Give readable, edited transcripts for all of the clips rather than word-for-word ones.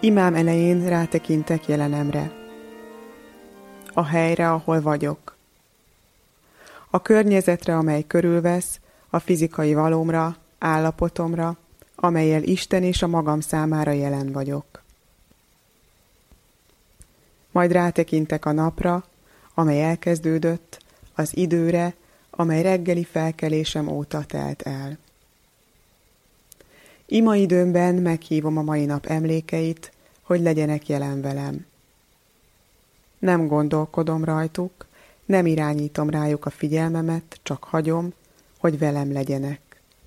Imám elején rátekintek jelenemre. A helyre, ahol vagyok. A környezetre, amely körülvesz, a fizikai valómra, állapotomra, amellyel Isten és a magam számára jelen vagyok. Majd rátekintek a napra, amely elkezdődött, az időre, amely reggeli felkelésem óta telt el. Ima időmben meghívom a mai nap emlékeit, hogy legyenek jelen velem. Nem gondolkodom rajtuk, nem irányítom rájuk a figyelmemet, csak hagyom, hogy velem legyenek.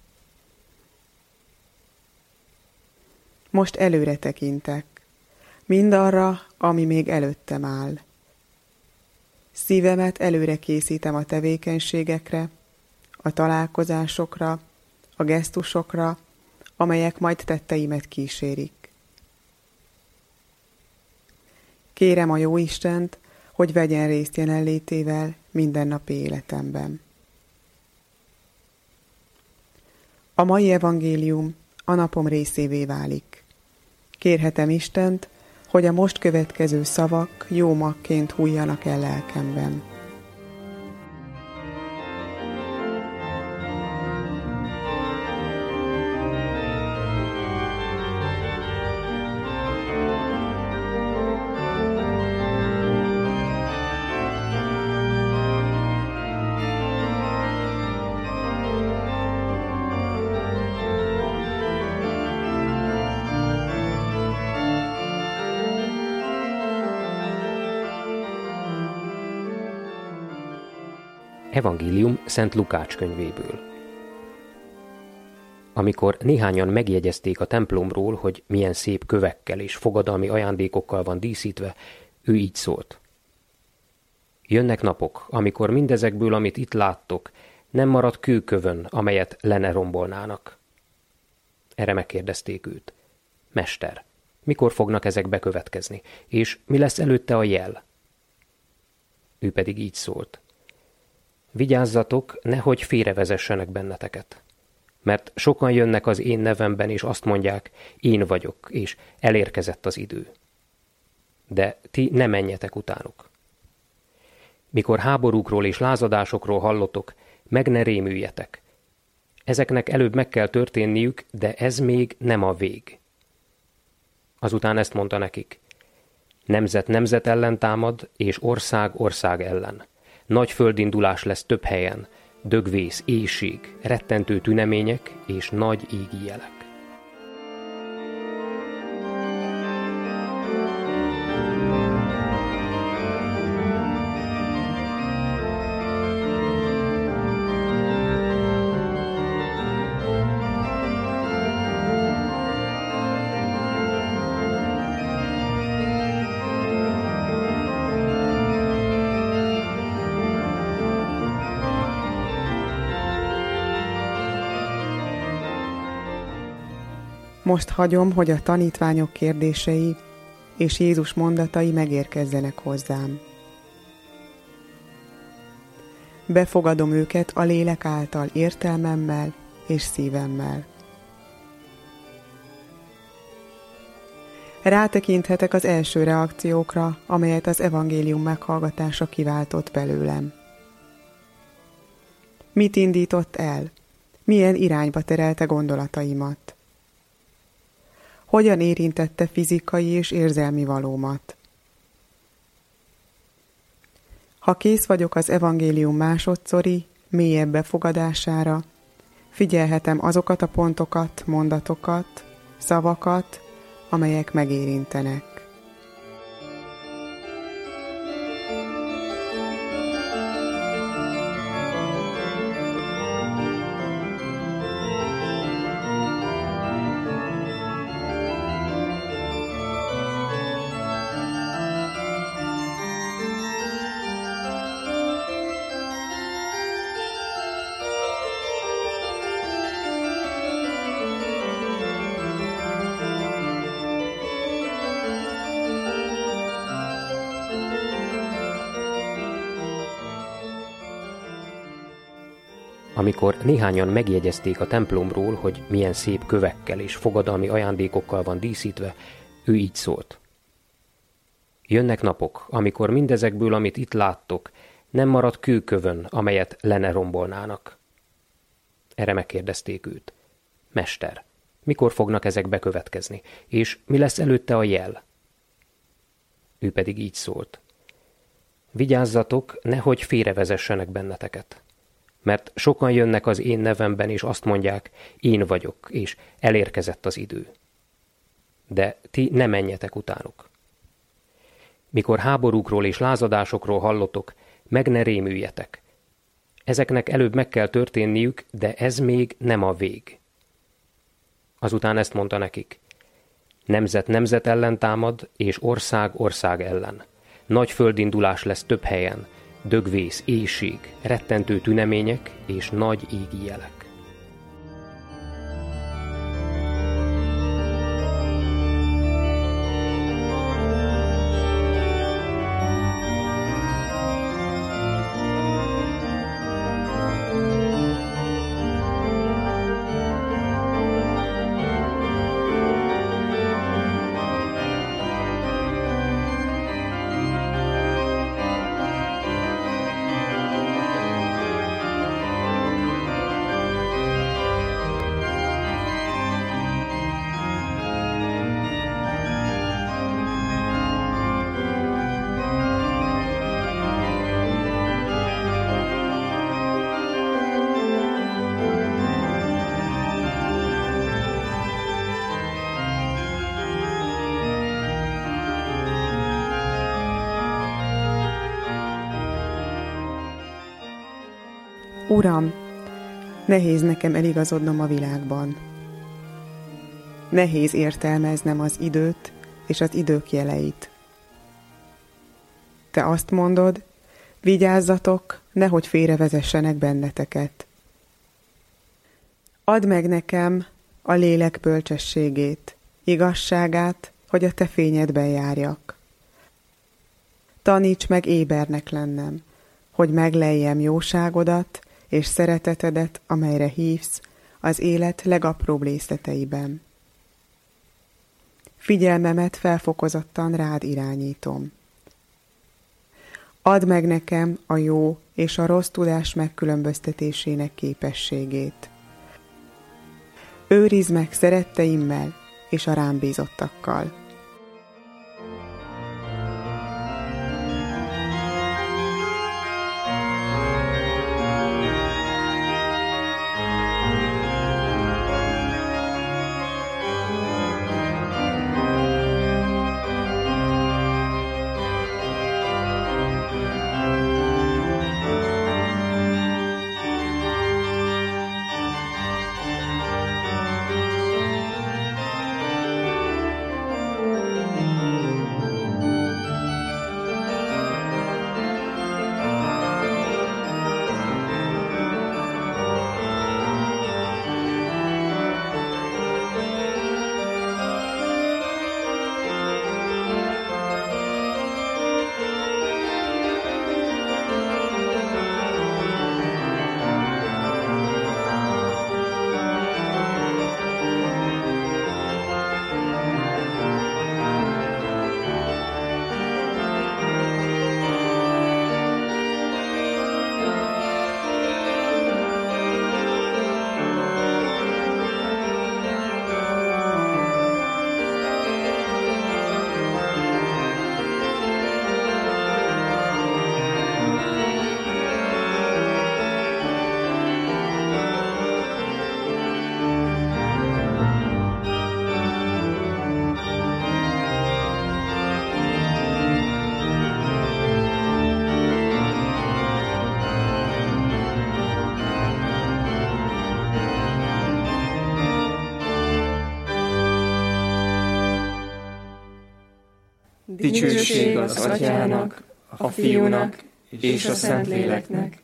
Most előre tekintek, mindarra, ami még előttem áll. Szívemet előre készítem a tevékenységekre, a találkozásokra, a gesztusokra, amelyek majd tetteimet kísérik. Kérem a Jóistent, hogy vegyen részt jelenlétével mindennapi életemben. A mai evangélium a napom részévé válik. Kérhetem Istent, hogy a most következő szavak jó magként hújjanak el lelkemben. Evangélium Szent Lukács könyvéből. Amikor néhányan megjegyezték a templomról, hogy milyen szép kövekkel és fogadalmi ajándékokkal van díszítve, ő így szólt. Jönnek napok, amikor mindezekből, amit itt láttok, nem marad kőkövön, amelyet le ne rombolnának. Erre megkérdezték őt. Mester, mikor fognak ezek bekövetkezni, és mi lesz előtte a jel? Ő pedig így szólt. Vigyázzatok, nehogy félrevezessenek benneteket. Mert sokan jönnek az én nevemben, és azt mondják, én vagyok, és elérkezett az idő. De ti ne menjetek utánuk. Mikor háborúkról és lázadásokról hallotok, meg ne rémüljetek. Ezeknek előbb meg kell történniük, de ez még nem a vég. Azután ezt mondta nekik. Nemzet nemzet ellen támad, és ország ország ellen. Nagy földindulás lesz több helyen, dögvész, éhség, rettentő tünemények és nagy égi jelek. Most hagyom, hogy a tanítványok kérdései és Jézus mondatai megérkezzenek hozzám. Befogadom őket a lélek által értelmemmel és szívemmel. Rátekinthetek az első reakciókra, amelyet az evangélium meghallgatása kiváltott belőlem. Mit indított el? Milyen irányba terelte gondolataimat? Hogyan érintette fizikai és érzelmi valómat? Ha kész vagyok az evangélium másodszori, mélyebb befogadására, figyelhetem azokat a pontokat, mondatokat, szavakat, amelyek megérintenek. Amikor néhányan megjegyezték a templomról, hogy milyen szép kövekkel és fogadalmi ajándékokkal van díszítve, Ő így szólt. Jönnek napok, amikor mindezekből, amit itt láttok, nem marad kőkövön, amelyet le ne rombolnának. Erre megkérdezték őt. Mester, mikor fognak ezek bekövetkezni, és mi lesz előtte a jel? Ő pedig így szólt. Vigyázzatok, nehogy félrevezessenek benneteket. Mert sokan jönnek az én nevemben, és azt mondják, én vagyok, és elérkezett az idő. De ti ne menjetek utánuk. Mikor háborúkról és lázadásokról hallotok, meg ne rémüljetek. Ezeknek előbb meg kell történniük, de ez még nem a vég. Azután ezt mondta nekik. Nemzet nemzet ellen támad, és ország ország ellen. Nagy földindulás lesz több helyen, dögvész, éhség, rettentő tünemények és nagy égi jelek. Uram, nehéz nekem eligazodnom a világban. Nehéz értelmeznem az időt és az idők jeleit. Te azt mondod, vigyázzatok, nehogy félrevezessenek benneteket. Add meg nekem a lélek bölcsességét, igazságát, hogy a te fényedben járjak. Taníts meg ébernek lennem, hogy megleljem jóságodat és szeretetedet, amelyre hívsz az élet legapróbb részleteiben. Figyelmemet felfokozottan rád irányítom. Add meg nekem a jó és a rossz tudás megkülönböztetésének képességét. Őrizd meg szeretteimmel és a rám bízottakkal. Dicsőség az Atyának, a Fiúnak és a Szentléleknek,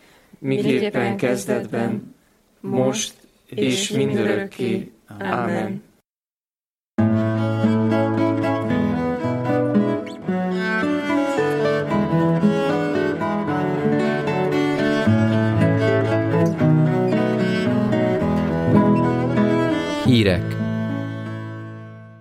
miképpen kezdetben, most és mindörökké. Ámen. Hírek